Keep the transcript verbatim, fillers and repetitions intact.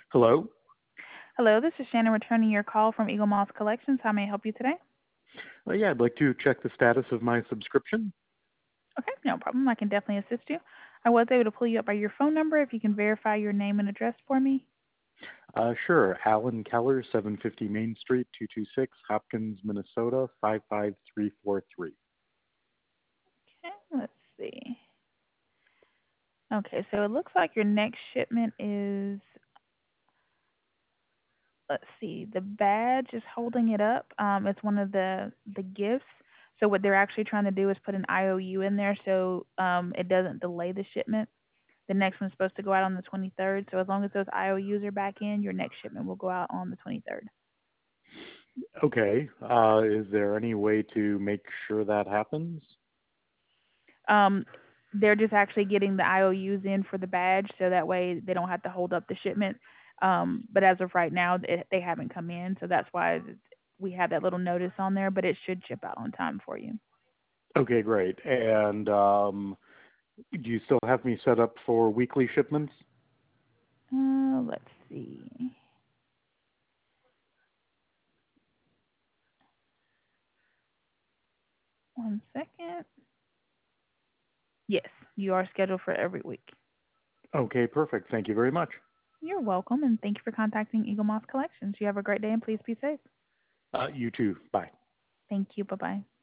Hello. Hello, this is Shannon returning your call from Eagle Moss Collections. How may I help you today? Uh, yeah, I'd like to check the status of my subscription. Okay, no problem. I can definitely assist you. I was able to pull you up by your phone number. If you can verify your name and address for me. Uh, sure. Alan Keller, seven fifty Main Street, two two six, Hopkins, Minnesota, five five three four three. Okay, let's see. Okay, so it looks like your next shipment is, let's see, the badge is holding it up. Um, it's one of the the gifts. So what they're actually trying to do is put an I O U in there so um, it doesn't delay the shipment. The next one's supposed to go out on the twenty-third. So as long as those I O Us are back in, your next shipment will go out on the twenty-third. Okay. Uh, is there any way to make sure that happens? Um, they're just actually getting the I O Us in for the badge, so that way they don't have to hold up the shipment. Um, but as of right now, it, they haven't come in, so that's why we have that little notice on there. But it should ship out on time for you. Okay, great. And um, do you still have me set up for weekly shipments? Uh, let's see. One second. Yes, you are scheduled for every week. Okay, perfect. Thank you very much. You're welcome, and thank you for contacting Eagle Moss Collections. You have a great day, and please be safe. Uh, you too. Bye. Thank you. Bye bye.